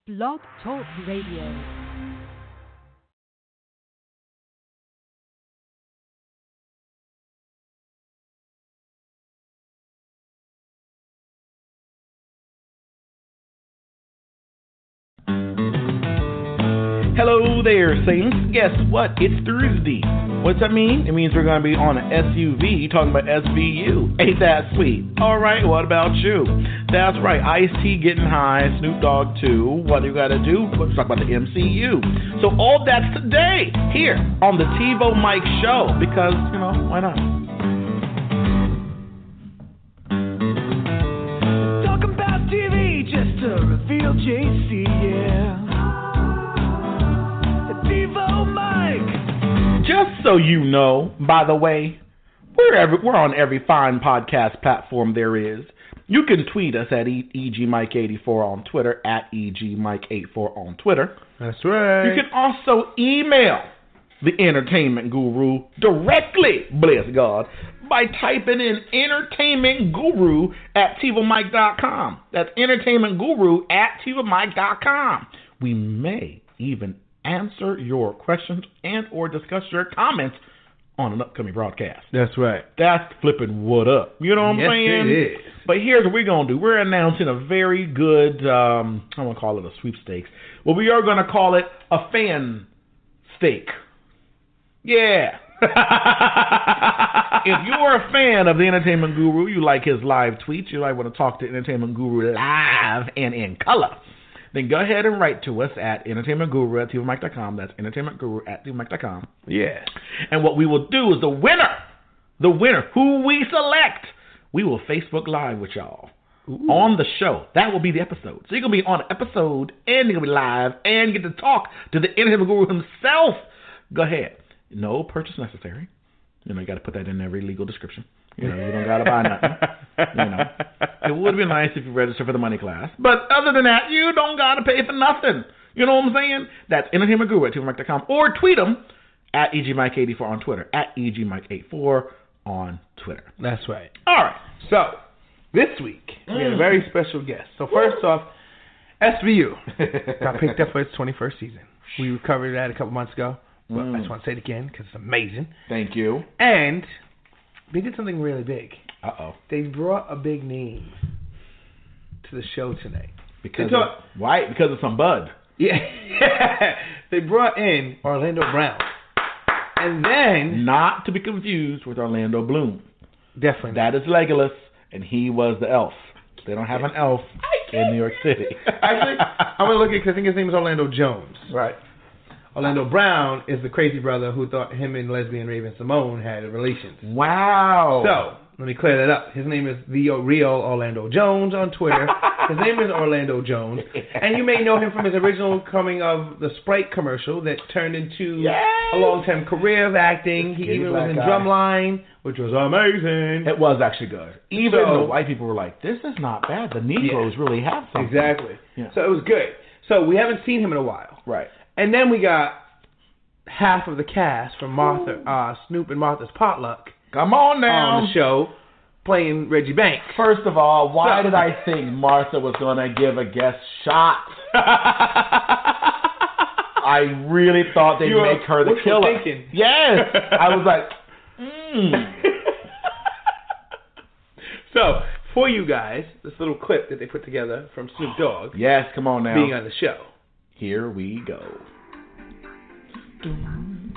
Blog Talk Radio. Hello there, Saints. Guess what? It's Thursday. What's that mean? It means we're going to be on an SUV talking about SVU. Ain't that sweet? All right, what about you? That's right, Ice-T getting high, Snoop Dogg too. What do you got to do? Let's talk about the MCU. So all that's today here on the TiVo Mike Show because, you know, why not? Talking about TV just to reveal JC, yeah. Just so you know, by the way, we're on every fine podcast platform there is. You can tweet us at EGMike84 on Twitter, at EGMike84 on Twitter. That's right. You can also email the Entertainment Guru directly, bless God, by typing in entertainmentguru at TiVoMike.com. That's entertainmentguru at TiVoMike.com. We may even answer your questions and or discuss your comments on an upcoming broadcast. That's right. That's flipping what up. You know what I'm saying? Yes, it is. But here's what we're going to do. We're announcing a very good, I'm going to call it a sweepstakes. Well, we are going to call it a fan stake. Yeah. If you're a fan of the Entertainment Guru, you like his live tweets, you like want to talk to Entertainment Guru live and in color, then go ahead and write to us at entertainmentguru at TiVoMike.com. That's entertainmentguru at TiVoMike.com. Yeah. And what we will do is the winner, who we select, we will Facebook Live with y'all. Ooh. On the show. That will be the episode. So you're going to be on an episode and you're going to be live and get to talk to the Entertainment Guru himself. Go ahead. No purchase necessary. You know, you got to put that in every legal description. You know, you don't got to buy nothing. You know, it would be nice if you register for the money class. But other than that, you don't got to pay for nothing. You know what I'm saying? That's Entertainment Guru at TiVoMike.com. Or tweet them at EGMike84 on Twitter. At EGMike84 on Twitter. That's right. All right. So, this week, we had a very special guest. So, first off, SVU got picked up for its 21st season. We covered that a couple months ago. But I just want to say it again because it's amazing. Thank you. And they did something really big. Uh-oh. They brought a big name to the show tonight. Why? Because of some bud. Yeah. They brought in Orlando Brown. And then... Not to be confused with Orlando Bloom. Definitely. That is Legolas, and he was the elf. They don't have an elf in New York City. Actually, I'm going to look at it because I think his name is Orlando Jones. Right. Orlando Brown is the crazy brother who thought him and lesbian Raven Simone had relations. Wow. So, let me clear that up. His name is the real Orlando Jones on Twitter. His name is Orlando Jones. And you may know him from his original coming of the Sprite commercial that turned into a long-term career of acting. He even was in Drumline, which was amazing. It was actually good. Even the white people were like, this is not bad. The Negroes really have something. Exactly. Yeah. So it was good. So we haven't seen him in a while. Right. And then we got half of the cast from Snoop and Martha's Potluck. Come on now. On the show, playing Reggie Banks. First of all, why did I think Martha was going to give a guest shot? I really thought they'd make her the killer. Thinking. Yes. I was like, So, for you guys, this little clip that they put together from Snoop Dogg. Yes, come on now. Being on the show. Here we go. In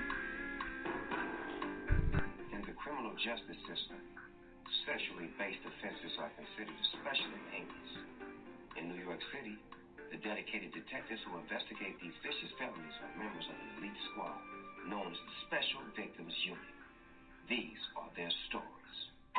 the criminal justice system, sexually based offenses are considered especially heinous. In New York City, the dedicated detectives who investigate these vicious felonies are members of an elite squad known as the Special Victims Unit. These are their stories.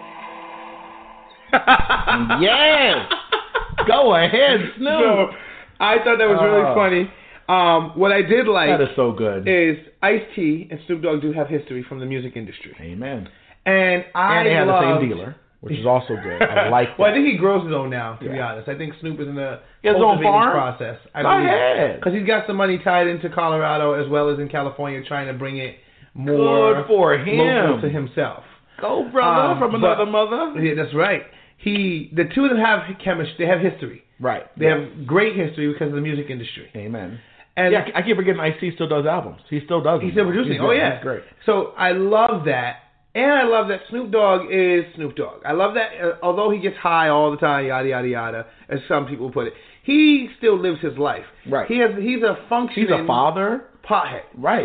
Yes! Go ahead, Snoop. So, I thought that was really funny. What I did like that is so good. Is Ice-T and Snoop Dogg do have history from the music industry. Amen. And they have the same dealer, which is also good. I like that. Well, I think he grows his own now, to be honest. I think Snoop is in the his own farm process. Go ahead. Because he's got some money tied into Colorado as well as in California, trying to bring it more good for him. local to himself. Go, brother, from another mother. Yeah, that's right. the two of them have chemistry. They have history. Right. They have great history because of the music industry. Amen. And yeah, I keep forgetting Ice-T still does albums. He still does them. He's still producing. Oh, yeah. He's great. So I love that. And I love that Snoop Dogg is Snoop Dogg. I love that, although he gets high all the time, yada, yada, yada, as some people put it, he still lives his life. Right. He's a functioning... He's a father. Pothead. Right.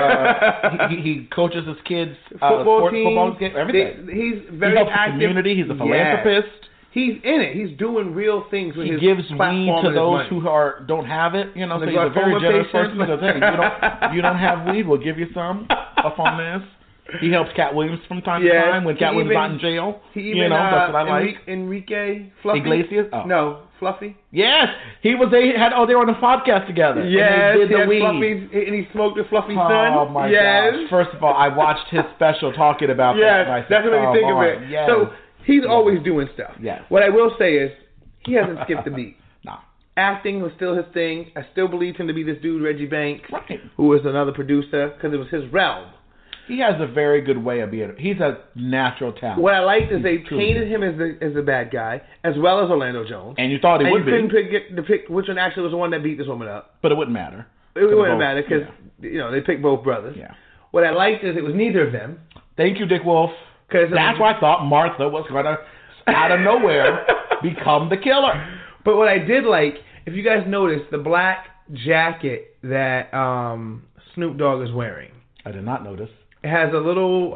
He coaches his kids' football team, everything. He's very he helps active. The community. He's a philanthropist. Yes. He's in it. He's doing real things with his gives platform weed to those money. who don't have it. You know, so The he's a very generous glaucoma person. He says, hey, you don't have weed, we'll give you some up on this. He helps Cat Williams from time to time when Cat Williams is not in jail. He even, that's what I like. Enrique Fluffy? Iglesias? Oh. No, Fluffy? Yes, they were on a podcast together. Yes, and they did the weed. Fluffy, and he smoked with Fluffy's son. Oh my gosh! First of all, I watched his special talking about that. Yes, that's what made me think of it. Yes. So he's always doing stuff. Yes. What I will say is he hasn't skipped a beat. No. Acting was still his thing. I still believed him to be this dude, Reggie Banks, right, who was another producer because it was his realm. He has a very good way of being. He's a natural talent. What I liked is they painted him as a bad guy, as well as Orlando Jones. And you thought he would be. And you couldn't pick which one actually was the one that beat this woman up. But it wouldn't matter. It wouldn't matter because they picked both brothers. Yeah. What I liked is it was neither of them. Thank you, Dick Wolf. That's why I thought Martha was going to, out of nowhere, become the killer. But what I did like, if you guys noticed, the black jacket that Snoop Dogg is wearing. I did not notice. It has a little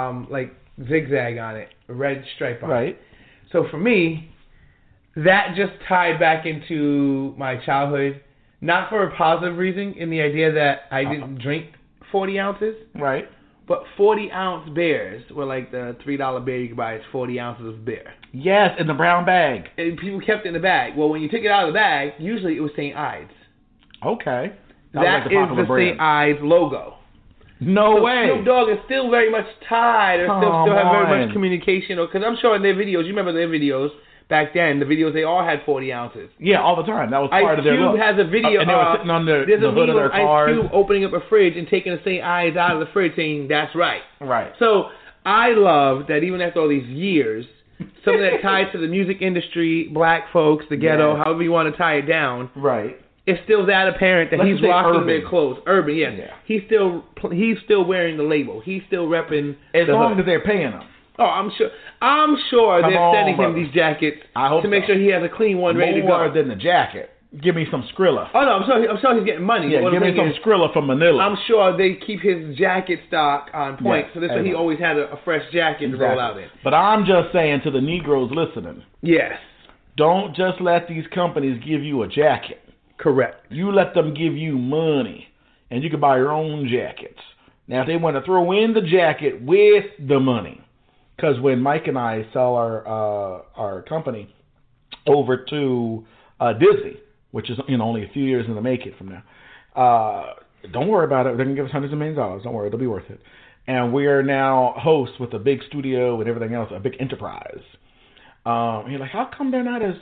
zigzag on it, a red stripe on it. Right. So for me, that just tied back into my childhood, not for a positive reason, in the idea that I didn't drink 40 ounces. Right. But 40-ounce beers were like the $3 beer you could buy. It's 40 ounces of beer. Yes, in the brown bag. And people kept it in the bag. Well, when you took it out of the bag, usually it was St. Ides. Okay. That is the St. Ides logo. No way. Snoop Dogg is still very much tied, or still have very much communication. Because I'm sure in their videos, you remember their videos back then, the videos, they all had 40 ounces. Yeah, all the time. That was part of their look. Ice Cube has a video. And they were sitting on the hood of their cars. Ice Cube opening up a fridge and taking a St. Ides out of the fridge saying, that's right. Right. So I love that even after all these years, something that ties to the music industry, black folks, the ghetto, however you want to tie it down. Right. It's still that apparent that he's rocking their clothes. Urban, yes. Yeah. He's still wearing the label. He's still repping. As long as they're paying him. Oh, I'm sure they're sending him these jackets to make sure he has a clean one ready to go. More than the jacket. Give me some Skrilla. Oh no, I'm sure he's getting money. Yeah, give me some Skrilla from Manila. I'm sure they keep his jacket stock on point, so that's why he always had a fresh jacket to roll out in. But I'm just saying to the Negroes listening. Yes. Don't just let these companies give you a jacket. Correct. You let them give you money, and you can buy your own jackets. Now, if they want to throw in the jacket with the money, because when Mike and I sell our company over to Disney, which is only a few years in the making from now, don't worry about it. They're going to give us hundreds of millions of dollars. Don't worry, it'll be worth it. And we are now hosts with a big studio and everything else, a big enterprise. You're like, how come they're not as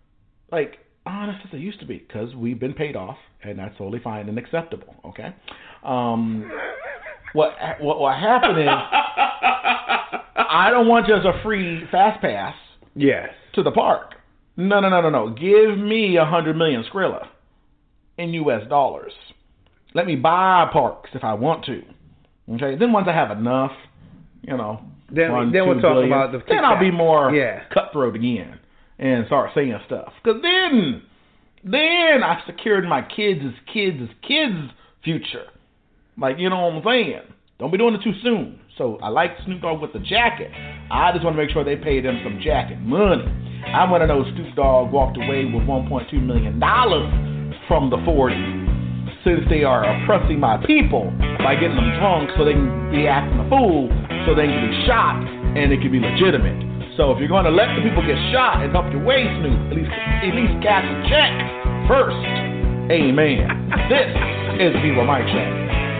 honest as they used to be? Because we've been paid off, and that's totally fine and acceptable. Okay. What happened is, I don't want just a free fast pass. Yes. To the park. No. Give me 100 million Skrilla in U.S. dollars. Let me buy parks if I want to. Okay. Then once I have enough, then we'll talk about the. Then I'll be more cutthroat again and start saying stuff. Because then I've secured my kids' future. You know what I'm saying? Don't be doing it too soon. So I like Snoop Dogg with the jacket. I just want to make sure they pay them some jacket money. I want to know Snoop Dogg walked away with $1.2 million from the 40s, since they are oppressing my people by getting them drunk so they can be acting a fool, so they can be shot and it can be legitimate. So if you're going to let the people get shot and help your way, Snoop, at least cash a check first. Amen. This is Viva Mike Check.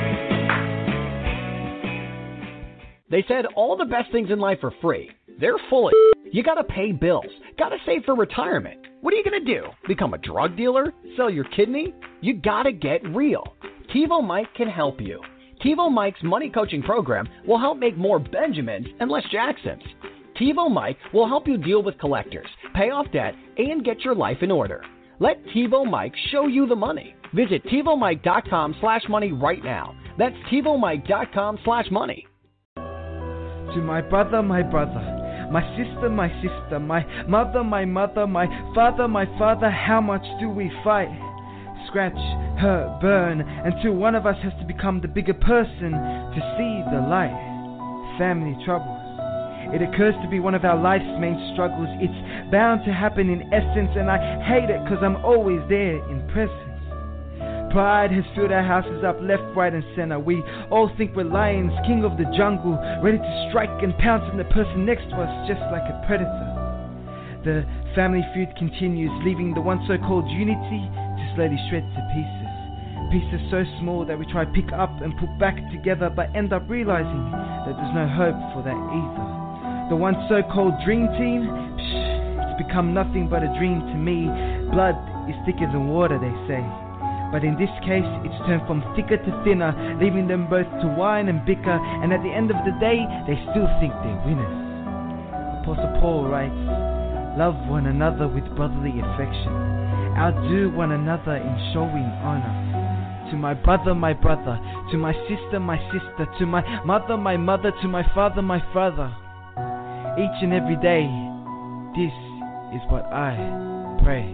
They said all the best things in life are free. They're full of You gotta pay bills. Gotta save for retirement. What are you gonna do? Become a drug dealer? Sell your kidney? You gotta get real. TiVo Mike can help you. TiVo Mike's money coaching program will help make more Benjamins and less Jacksons. TiVo Mike will help you deal with collectors, pay off debt, and get your life in order. Let TiVo Mike show you the money. Visit TiVoMike.com/money right now. That's TiVoMike.com/money. To my brother, my sister, my mother, my father, how much do we fight? Scratch, hurt, burn, until one of us has to become the bigger person to see the light. Family troubles. It occurs to be one of our life's main struggles. It's bound to happen in essence, and I hate it because I'm always there in presence. Pride has filled our houses up left, right, and center. We all think we're lions, king of the jungle, ready to strike and pounce on the person next to us just like a predator. The family feud continues, leaving the once so-called unity to slowly shred to pieces. Pieces so small that we try to pick up and put back together, but end up realizing that there's no hope for that either. The once so-called dream team, it's become nothing but a dream to me. Blood is thicker than water, they say. But in this case, it's turned from thicker to thinner, leaving them both to whine and bicker, and at the end of the day, they still think they're winners. Apostle Paul writes, love one another with brotherly affection. Outdo one another in showing honor. To my brother, to my sister, to my mother, to my father. Each and every day, this is what I pray.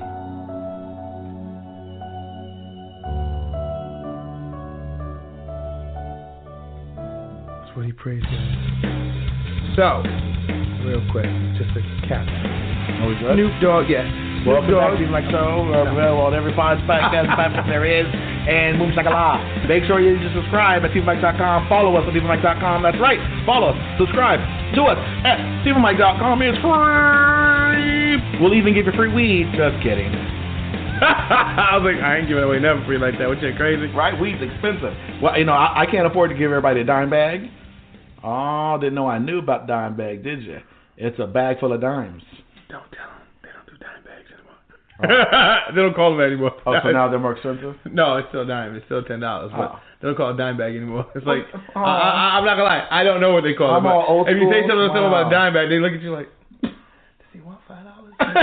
That's what he prays for. So, real quick, just a cap. Are we good? Snoop Dogg, yes. Welcome back to my show. Available on every podcast platform there is. And Boom Shakala. Make sure you just subscribe at TiVoMike.com. Follow us at TiVoMike.com. That's right. Follow us. Subscribe to us at TiVoMike.com. It's free. We'll even give you free weed. Just kidding. I was like, I ain't giving away nothing free like that. What, you crazy? Right? Weed's expensive. Well, I can't afford to give everybody a dime bag. Oh, didn't know I knew about dime bag, did you? It's a bag full of dimes. Don't tell them. They don't do dime bags anymore. Oh. They don't call them anymore. Oh, so now they're more expensive? No, it's still dime. It's still $10. But they don't call it a dime bag anymore. It's like, I'm not going to lie. I don't know what they call it. All old if you say school, something about a dime bag, they look at you like, does he want $5?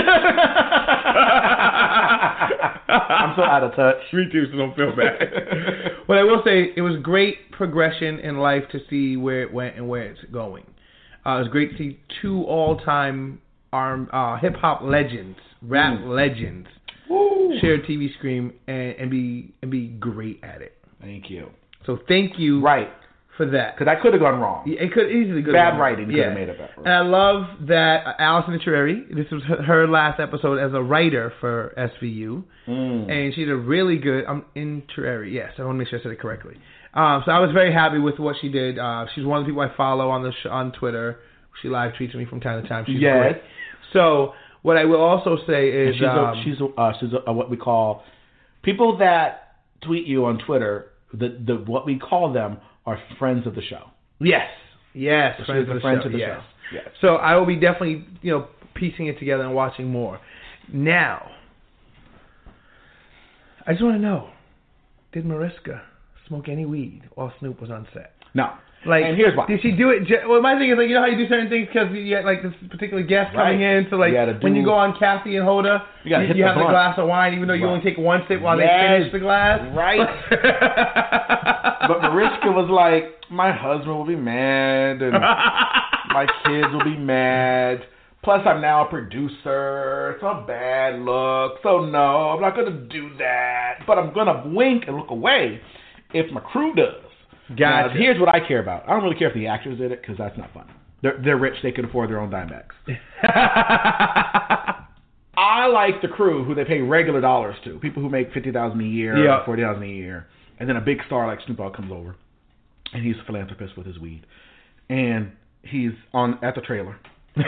I'm so out of touch. Me too, so don't feel bad. But I will say, it was great progression in life to see where it went and where it's going. It was great to see two all-time hip-hop legends, rap legends, share a TV screen and be great at it. Thank you. So thank you for that. Because I could have gone wrong. It could easily go bad wrong. Writing could have made it better. And I love that Allison Terreri, this was her last episode as a writer for SVU, and she did a really good, Terreri, yes, I want to make sure I said it correctly. So I was very happy with what she did. She's one of the people I follow on Twitter. She live tweets me from time to time. She's great. So what I will also say is she's what we call people that tweet you on Twitter. What we call them are friends of the show. Yes, friends of the show. Yes. So I will be definitely piecing it together and watching more. Now, I just want to know: did Mariska smoke any weed while Snoop was on set? No. And here's why. Did she do it? Well, my thing is, how you do certain things because you get this particular guest coming in. So when you go on Kathy and Hoda, you have the glass of wine, even though you only take one sip while they finish the glass. Right. But Mariska was like, my husband will be mad, and my kids will be mad. Plus, I'm now a producer. It's a bad look. So no, I'm not gonna do that. But I'm gonna wink and look away if my crew does. Gotcha. Here's what I care about. I don't really care if the actors did it because that's not fun. They're rich. They can afford their own dime bags. I like the crew who they pay regular dollars to. People who make $50,000 a year, $40,000 a year, and then a big star like Snoop Dogg comes over, and he's a philanthropist with his weed, and he's at the trailer,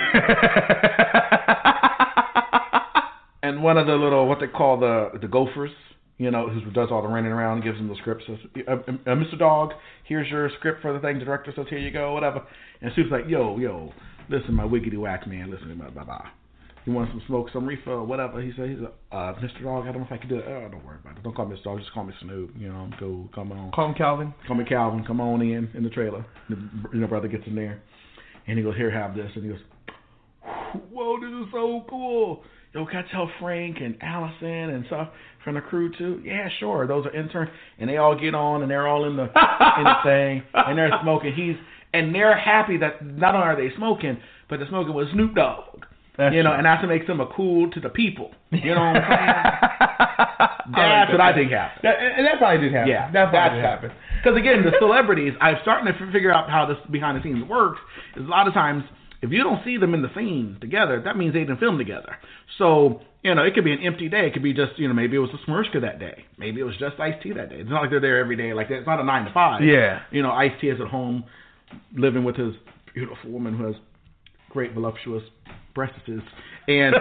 and one of the little what they call the gophers. Who does all the running around and gives them the script. Says, Mr. Dogg, here's your script for the thing. The director says, here you go, whatever. And Snoop's like, yo, listen, my wiggity whack man, listen, blah. You want some smoke, some refill, whatever. He said, Mr. Dogg, I don't know if I can do it. Oh, don't worry about it. Don't call me Mr. Dogg, just call me Snoop. I'm cool. Come on. Call him Calvin. Call me Calvin. Come on in the trailer. The brother gets in there. And he goes, here, have this. And he goes, whoa, this is so cool. Yo, can I tell Frank and Allison and stuff from the crew too? Yeah, sure. Those are interns, and they all get on, and they're all in the thing, and they're smoking. And they're happy that not only are they smoking, but they're smoking with Snoop Dogg. And that's what makes them a cool to the people. You know what I'm saying? That's what I think happened. And that probably did happen. Yeah, that probably happened. Because again, the celebrities, I'm starting to figure out how this behind the scenes works. Is a lot of times, if you don't see them in the scene together, that means they didn't film together. So, it could be an empty day. It could be just, maybe it was a Smurshka that day. Maybe it was just Ice-T that day. It's not like they're there every day like that. It's not a 9 to 5. Yeah. Ice-T is at home living with his beautiful woman who has great voluptuous breasts. And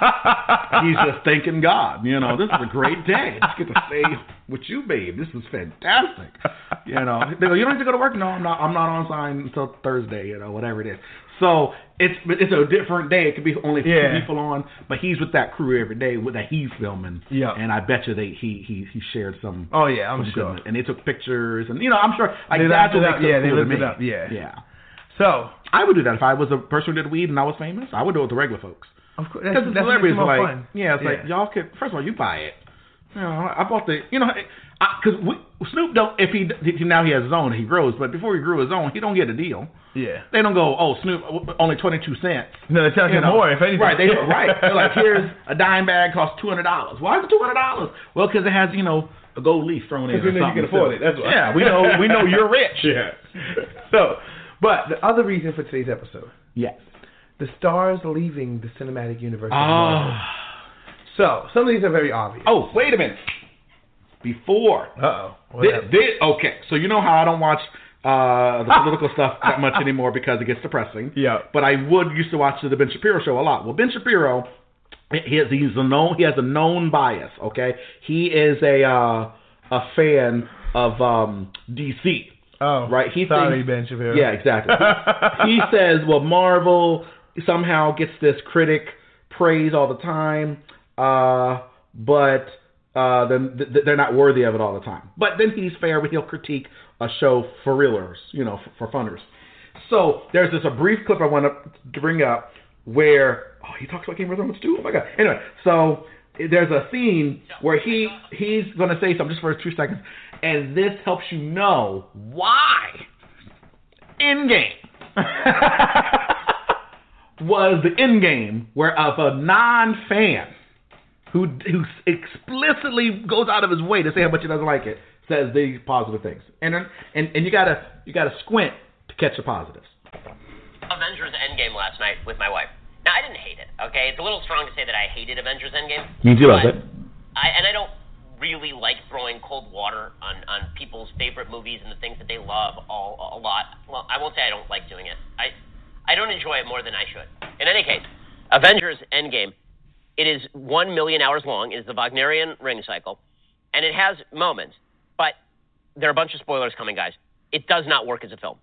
he's just thanking God. This is a great day. I just get to stay with you, babe. This is fantastic. They go, you don't have to go to work? No, I'm not on sign until Thursday, whatever it is. So it's a different day. It could be only 2 people on, but he's with that crew every day that he's filming. Yeah. And I bet you he shared some. Oh yeah, I'm sure. And they took pictures, and I'm sure that's what makes it cool to me. Yeah. So I would do that if I was a person who did weed and I was famous. I would do it with the regular folks. Of course, because the celebrities are like, fun. Like y'all could. First of all, you buy it. I bought the. Because Snoop don't. If he now he has his own, he grows. But before he grew his own, he don't get a deal. Yeah. They don't go, oh, Snoop only 22 cents. No, they're charging more. If anything, right? They're like, here's a dime bag costs $200. Why is it $200? Well, because it has a gold leaf thrown in. Because you can afford it. That's why. Yeah, we know you're rich. Yeah. So, but the other reason for today's episode. Yes. The stars leaving the cinematic universe. Oh. So, some of these are very obvious. Oh, wait a minute. Before. Okay, so you know how I don't watch the political stuff that much anymore because it gets depressing. Yeah. But I used to watch the Ben Shapiro show a lot. Well, Ben Shapiro, he has a known bias. Okay, he is a fan of DC. Oh, right. Sorry, Ben Shapiro. Yeah, exactly. He says, well, Marvel somehow gets this critic praise all the time, but they're not worthy of it all the time. But then he's fair when he'll critique a show for realers, for funners. So there's a brief clip I want to bring up where he talks about Game of Thrones too. Oh my God. Anyway, so there's a scene where he's going to say something just for 2 seconds, and this helps you know why Endgame was the Endgame of a non-fan who explicitly goes out of his way to say how much he doesn't like it, says these positive things, and you gotta squint to catch the positives. Avengers Endgame last night with my wife. Now I didn't hate it. Okay, it's a little strong to say that I hated Avengers Endgame. You do love it. I don't really like throwing cold water on people's favorite movies and the things that they love a lot. Well, I won't say I don't like doing it. I don't enjoy it more than I should. In any case, Avengers Endgame. It is 1 million hours long. It is the Wagnerian ring cycle. And it has moments. But there are a bunch of spoilers coming, guys. It does not work as a film.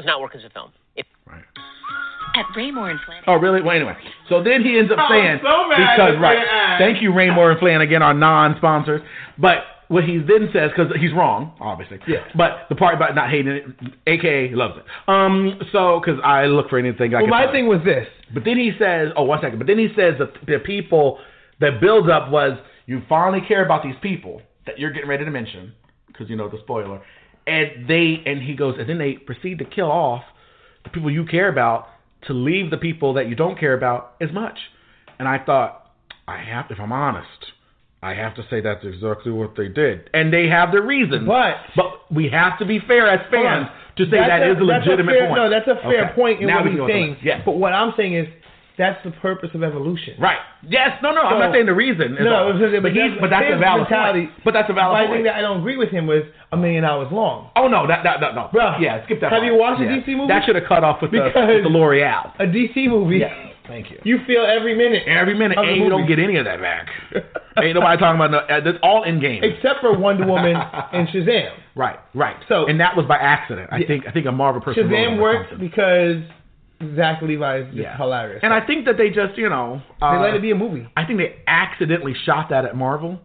Right. At Raymore and Flanagan. Oh, really? Well, anyway. So then he ends up saying, thank you, Raymore and Flanagan, our non-sponsors. But what he then says, because he's wrong, obviously. Yeah. But the part about not hating it, a.k.a. he loves it. So, because I look for anything I can my thing was this. But then he says, one second. But then he says that the people, that build up was, you finally care about these people that you're getting ready to mention, because the spoiler. And he goes, and then they proceed to kill off the people you care about to leave the people that you don't care about as much. And I thought, if I'm honest, I have to say that's exactly what they did. And they have their reasons. But we have to be fair as fans to say that is a legitimate point. No, that's a fair point in what he's saying. Yes. But what I'm saying is, that's the purpose of evolution. Right. Yes. No. I'm not saying the reason. But that's a valid point. But that's a valid point. The thing that I don't agree with him was 1 million hours long. Oh, no. No. Bro, skip that. Have you watched a DC movie? That should have cut off with the L'Oreal. A DC movie. Yeah. Thank you. You feel every minute. And you don't get any of that back. Ain't nobody talking about that's all in game. Except for Wonder Woman and Shazam. Right. So, and that was by accident. I think a Marvel person. Shazam worked because Zach Levi is just hilarious. And I think that they just, they let it be a movie. I think they accidentally shot that at Marvel.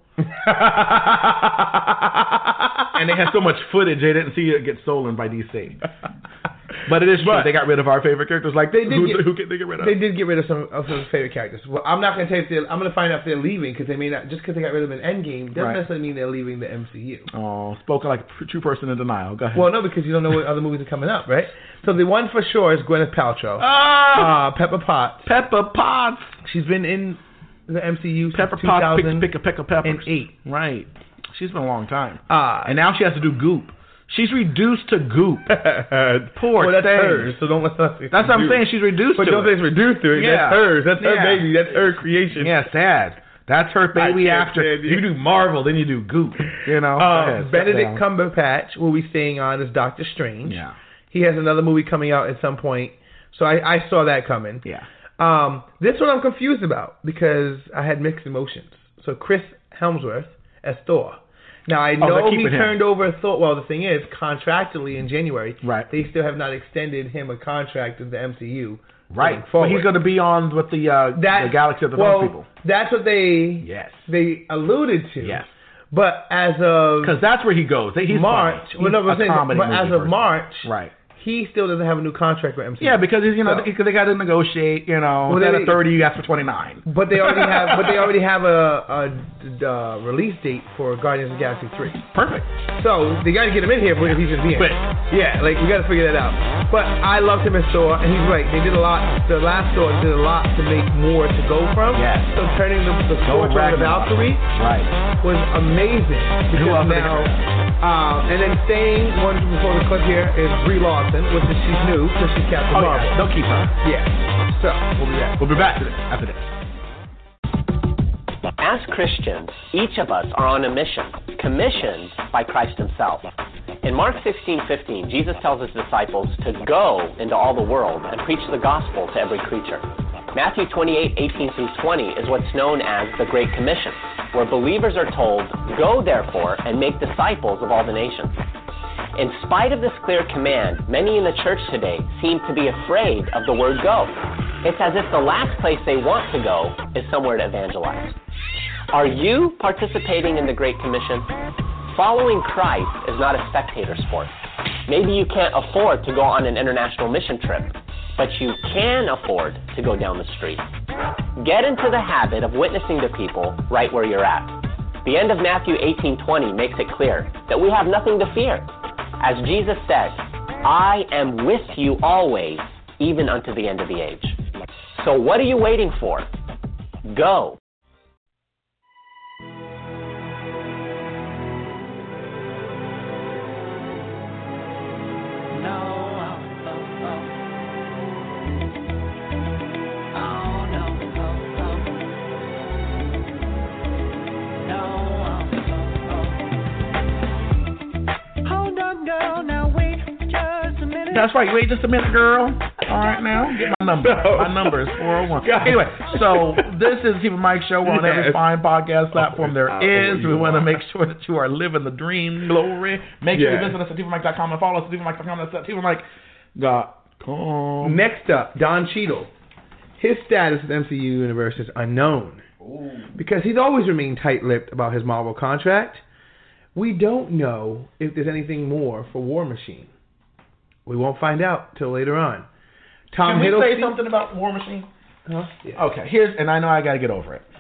And they had so much footage they didn't see it get stolen by DC. But it is true. They got rid of our favorite characters. Like they did who can they get rid of? They did get rid of some of his favorite characters. Well, I'm not going to tell you. I'm going to find out if they're leaving because they may not. Just because they got rid of them in Endgame doesn't necessarily mean they're leaving the MCU. Oh, spoken like a true person in denial. Go ahead. Well, no, because you don't know what other movies are coming up, right? So the one for sure is Gwyneth Paltrow. Pepper Potts. Pepper Potts. She's been in the MCU Pepper since Potts. Pick a peppers. And 8. Right. She's been a long time. And now she has to do Goop. She's reduced to Goop. Poor well, that's thing. hers, so don't let us. That's what I'm saying. She's reduced to it. But don't say it's reduced to it. Yeah. That's hers. That's her baby. That's her creation. Yeah, sad. That's her baby after. You do Marvel, then you do Goop. You know? Benedict Cumberbatch will be staying on as Doctor Strange. Yeah. He has another movie coming out at some point. So I saw that coming. Yeah. This one I'm confused about because I had mixed emotions. So Chris Hemsworth as Thor. Now, I know he turned over Thor. Well, the thing is, contractually in January, they still have not extended him a contract in the MCU. Right. But he's going to be on with the Galaxy of the Thor people. That's what they alluded to. Yes. But as of... Because that's where he goes. He's March. But as of March... Right. He still doesn't have a new contract with MCU. Yeah, because they got to negotiate. You know, instead of 30, you ask for 29. But they already have a release date for Guardians of the Galaxy 3. Perfect. So they got to get him in here if he's just being. Yeah, like we got to figure that out. But I loved him as Thor, and he's right. They did a lot. The last Thor did a lot to make more to go from. Yes. So turning the Thor to the Valkyrie was amazing. Because now, and then staying one before the clip here is Brie Larson. Which is she's new because she's Captain Marvel. Yeah. They'll keep her. Yeah. So we'll be back to this after this. As Christians, each of us are on a mission, commissioned by Christ himself. In Mark 16:15, Jesus tells his disciples to go into all the world and preach the gospel to every creature. Matthew 28:18-20 is what's known as the Great Commission, where believers are told, "Go therefore and make disciples of all the nations." In spite of this clear command, many in the church today seem to be afraid of the word go. It's as if the last place they want to go is somewhere to evangelize. Are you participating in the Great Commission? Following Christ is not a spectator sport. Maybe you can't afford to go on an international mission trip, but you can afford to go down the street. Get into the habit of witnessing to people right where you're at. The end of Matthew 18:20 makes it clear that we have nothing to fear. As Jesus said, I am with you always, even unto the end of the age. So what are you waiting for? Go. That's right. Wait just a minute, girl. All right, now get my number. My number is 401. Anyway, so this is the Stephen Mike Show. We're on every fine podcast platform there is. We want to make sure that you are living the dream, glory. Make sure you visit us at StephenMike.com and follow us at StephenMike.com. That's at StephenMike.com. Next up, Don Cheadle. His status in the MCU universe is unknown. Ooh. Because he's always remained tight-lipped about his Marvel contract. We don't know if there's anything more for War Machine. We won't find out till later on. Can we say something about War Machine? Yeah. Okay, and I know I got to get over it.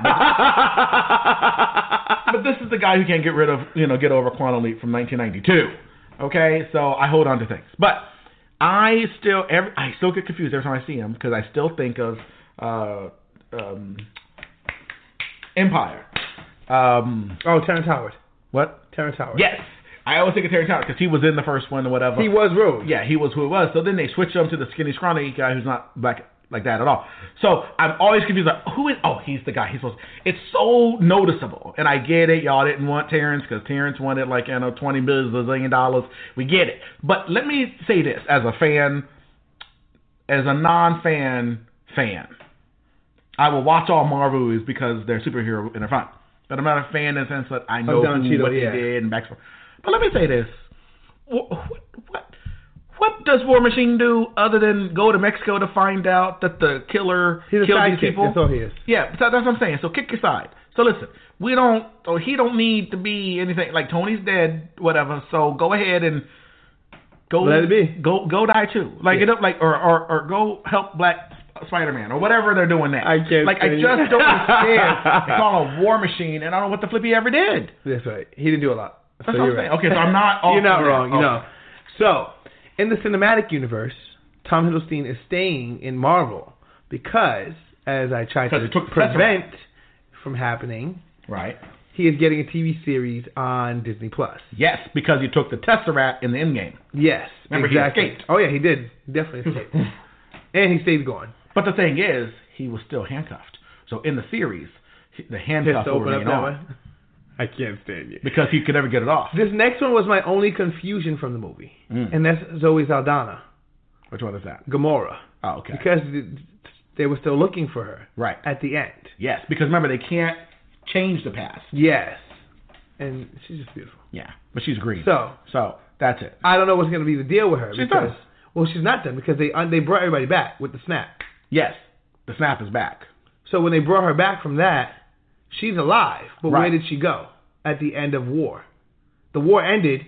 But this is the guy who can't get over Quantum Leap from 1992. Okay, so I hold on to things. But I still get confused every time I see him because I still think of Empire. Terrence Howard. What? Terrence Howard. Yes. I always think of Terrence Howard because he was in the first one or whatever. He was Rogue. Yeah, he was who it was. So then they switched him to the skinny, scrawny guy who's not like that at all. So I'm always confused. Like, who is? Oh, he's the guy. He's supposed. It's so noticeable, and I get it. Y'all didn't want Terrence because Terrence wanted $20 billion. We get it. But let me say this as a fan, as a non-fan fan, I will watch all Marvel movies because they're superhero and they're fun. But I'm not a fan in the sense that I know what he did and backstory. But let me say this. What does War Machine do other than go to Mexico to find out that the killer killed these people? That's all he is. Yeah, that's what I'm saying. So kick your side. So listen, he don't need to be anything like Tony's dead, whatever. So go ahead and Go let it be. Go die too. Like Yeah. it up like or go help Black Spider-Man or whatever they're doing next. I can't. Like I just don't understand. They call him a war machine, and I don't know what the flip he ever did. That's right. He didn't do a lot. That's so what you're I'm saying. right. Okay, so I'm not. You're not wrong. You Okay. know. So in the cinematic universe, Tom Hiddleston is staying in Marvel because, as I tried to Because it took the prevent from happening, Right. he is getting a TV series on Disney Plus. Yes, because you took the Tesseract in the Endgame. Yes, Remember, he exactly. escaped. Oh yeah, he did. He definitely escaped. And he stayed going. But the thing is, he was still handcuffed. So in the series, the handcuff Just will open up remain that on way. I can't stand you. because he could never get it off. This next one was my only confusion from the movie, and that's Zoe Saldana, Which one is that? Gamora, Oh, okay. because they were still looking for her Right. at the end. Yes, because remember, they can't change the past. Yes, and she's just beautiful. Yeah, but she's green. So that's it. I don't know what's going to be the deal with her. She's because, done. well, she's not done because they brought everybody back with the snap. Yes, the snap is back. So when they brought her back from that, she's alive. But Right. where did she go at the end of war? The war ended,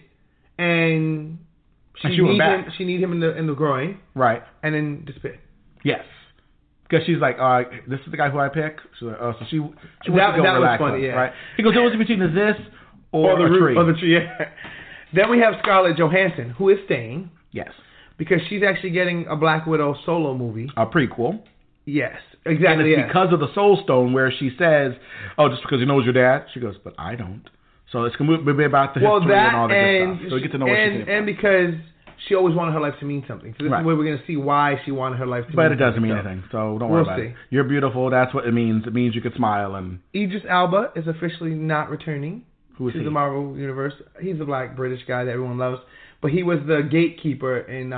and she went back. She needed him in the groin, Right. and then disappeared. Yes. Because she's like, this is the guy who I pick. She's like, oh, so she wants to go That was relax funny, us, yeah. right? He goes, what's between this or the a tree? Or the tree. Yeah. Then we have Scarlett Johansson, who is staying Yes. because she's actually getting a Black Widow solo movie. A prequel. Yes, And exactly. it's Yeah. because of the Soul Stone where she says, oh, just because he knows your dad? She goes, but I don't. So it's going to be about the history and all that good stuff. So you get to know where she came from. And because she always wanted her life to mean something. So this Right. is where we're going to see why she wanted her life to mean But something. it doesn't mean So, anything, so don't worry we'll about see. it. You're beautiful. That's what it means. It means you can smile. And Idris Elba is officially not returning who is to he? the Marvel Universe. He's a black British guy that everyone loves. But he was the gatekeeper in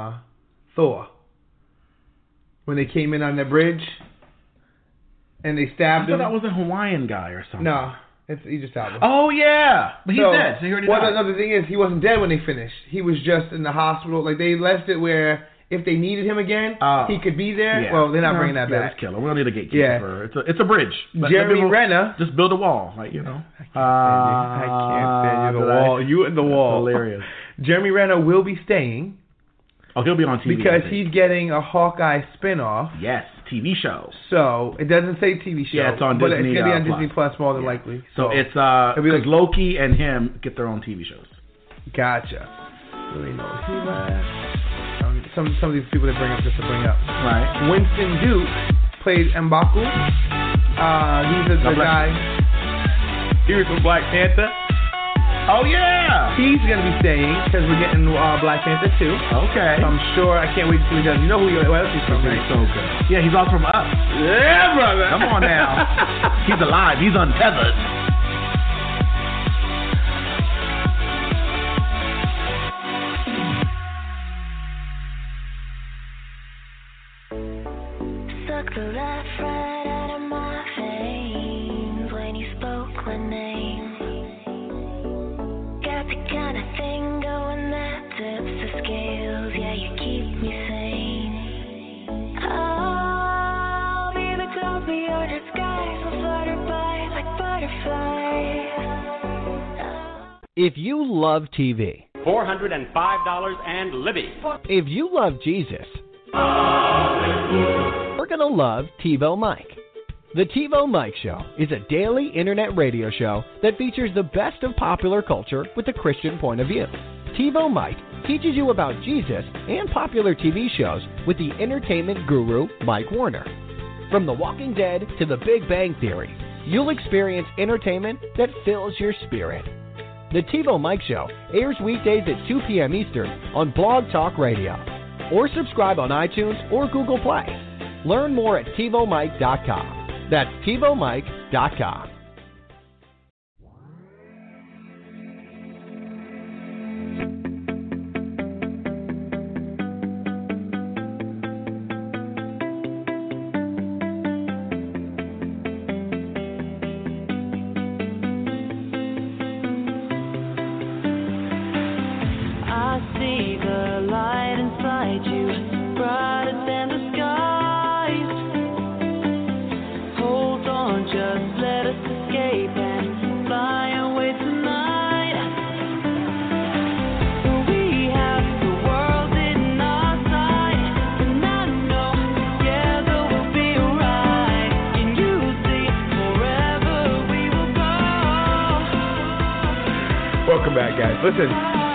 Thor. When they came in on the bridge and they I stabbed thought him. that was a Hawaiian guy or something. No, it's Idris Elba. Oh, yeah. But he's dead. So he already died. The thing is, he wasn't dead when they finished. He was just in the hospital. Like, they left it where if they needed him again, he could be there. Yeah. Well, they're not bringing that back. Let's kill him. We don't need a gatekeeper. Yeah. It's a bridge. Let Jeremy people Renner. just build a wall, like, you know. I can't stand you. The wall. You and the wall. Hilarious. Jeremy Renner will be staying Oh, he'll be on TV. because I think. he's getting a Hawkeye spinoff. Yes, TV show. So it doesn't say TV show. Yeah, it's on but Disney, it's gonna be on Plus. Disney Plus more than likely. So it's it'll be because like- Loki and him get their own TV shows. Gotcha. Really know he left. Some of these people they bring up just to bring up. Right. Winston Duke played M'Baku. He's the guy. He was from Black Panther. Oh yeah. He's gonna be staying because we're getting Black Panther 2. Okay. So I'm sure I can't wait to see what he does. You know what else he's from, right? So good. Yeah, he's all from Us. Yeah, brother. Come on now. He's alive. He's untethered. Suck the life right out of my veins when you spoke my name. Got the kind of thing going that tips the scales. Yeah, you keep me sane. I'll be the clouds beyond your skies. I'll flutter by like butterflies. If you love TV, $405 and Libby. if you love Jesus, we're going to love TiVo Mike. The TiVo Mike Show is a daily internet radio show that features the best of popular culture with a Christian point of view. TiVo Mike teaches you about Jesus and popular TV shows with the entertainment guru Mike Warner. From The Walking Dead to The Big Bang Theory, you'll experience entertainment that fills your spirit. The TiVo Mike Show airs weekdays at 2 p.m. Eastern on Blog Talk Radio. Or subscribe on iTunes or Google Play. Learn more at TiVoMike.com. That's TiVoMike.com. I see the light inside you, brighter than the skies. Hold on, just let us Welcome back, guys. Listen,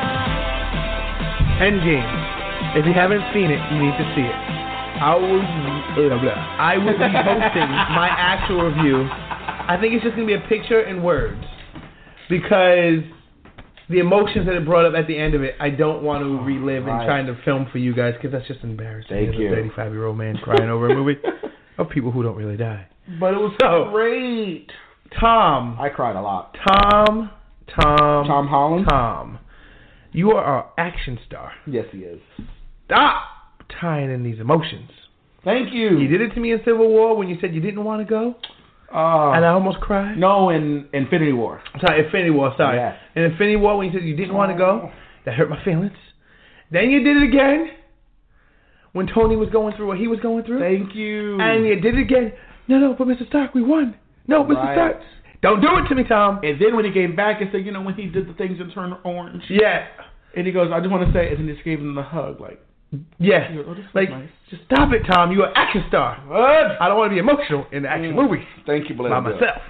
Endgame. If you haven't seen it, you need to see it. I will be hosting my actual review. I think it's just going to be a picture and words. Because the emotions that it brought up at the end of it, I don't want to relive and trying to film for you guys, because that's just embarrassing. Thank you. A 35-year-old man crying over a movie of people who don't really die. But it was great. Tom. I cried a lot. Tom Holland? Tom. You are our action star. Yes, he is. Stop tying in these emotions. Thank you. You did it to me in Civil War when you said you didn't want to go. And I almost cried. No, in Infinity War. Sorry, Infinity War, sorry. Yeah. In Infinity War, when you said you didn't want to go, that hurt my feelings. Then you did it again when Tony was going through what he was going through. Thank you. And you did it again. No, but Mr. Stark, we won. No, Mr. Stark. Don't do it to me, Tom. And then when he came back and said, you know, when he did the things and turned orange. Yeah. And he goes, I just want to say, and then he just gave him the hug, like. Yeah. Goes, like, nice. Just stop it, Tom. You're an action star. I don't want to be emotional in the action movie. Thank you, Blair. By myself.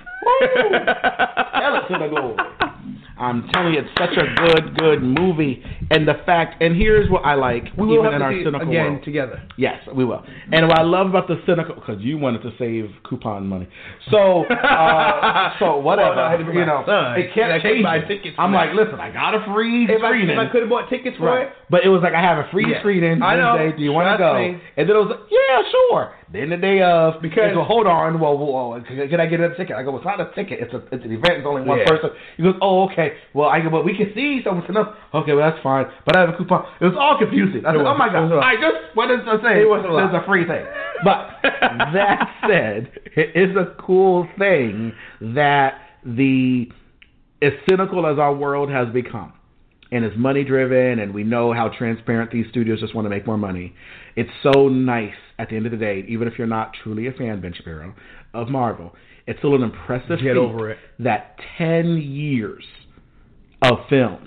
Tell it to the glory. I'm telling you, it's such a good movie. And the fact, and here's what I like, we will even have in to our see cynical it again world. Together. Yes, we will. And what I love about the cynical, because you wanted to save coupon money. So, whatever. Well, I had to bring you my know, son. it kept changing. I'm like, listen, I got a free screening. If I could have bought tickets for it. But it was like, I have a free screening. I know. Wednesday. Do you want to go? Me. And then it was like, yeah, sure. Then the day of, because so hold on, well, can I get a ticket? I go, it's not a ticket. It's an event. It's only one person. He goes, oh, okay. Well, I go, but we can see someone enough. Okay, well, that's fine. But I have a coupon. It was all confusing. I said, oh my God. I just wanted to say there's a free thing. But that said, it is a cool thing that as cynical as our world has become, and as money driven, and we know how transparent these studios just want to make more money, it's so nice at the end of the day, even if you're not truly a fan, Ben Shapiro, of Marvel, it's still an impressive feat over it. That 10 years of films,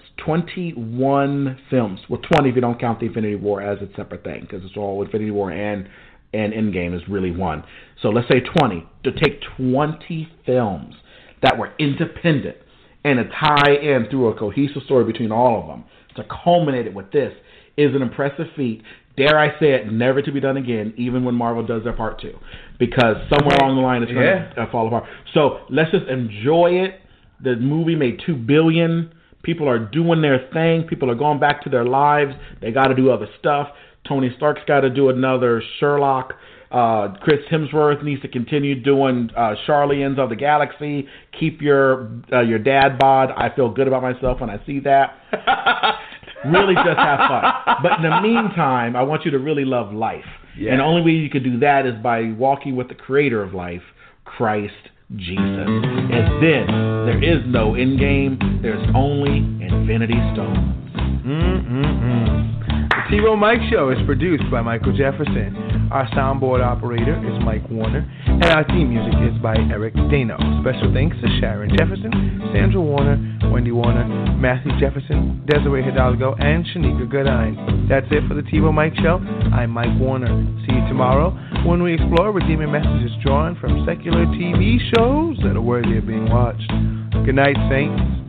21 films, well 20 if you don't count the Infinity War as a separate thing, because it's all Infinity War and Endgame is really one. So let's say 20. To take 20 films that were independent and to tie in through a cohesive story between all of them, to culminate it with this, is an impressive feat. Dare I say it, never to be done again, even when Marvel does their part 2. Because somewhere along the line it's going to fall apart. So let's just enjoy it. The movie made $2 billion. People are doing their thing. People are going back to their lives. They got to do other stuff. Tony Stark's got to do another Sherlock. Chris Hemsworth needs to continue doing Charlians of the Galaxy. Keep your dad bod. I feel good about myself when I see that. Really just have fun. But in the meantime, I want you to really love life. Yeah. And the only way you can do that is by walking with the creator of life, Christ Jesus. And then there is no Endgame. There's only Infinity Stones. The T-Row Mike Show is produced by Michael Jefferson. Our soundboard operator is Mike Warner, and our theme music is by Eric Dano. Special thanks to Sharon Jefferson, Sandra Warner, Wendy Warner, Matthew Jefferson, Desiree Hidalgo, and Shanika Goodine. That's it for the T-Row Mike Show. I'm Mike Warner. See you tomorrow when we explore redeeming messages drawn from secular TV shows that are worthy of being watched. Good night, Saints.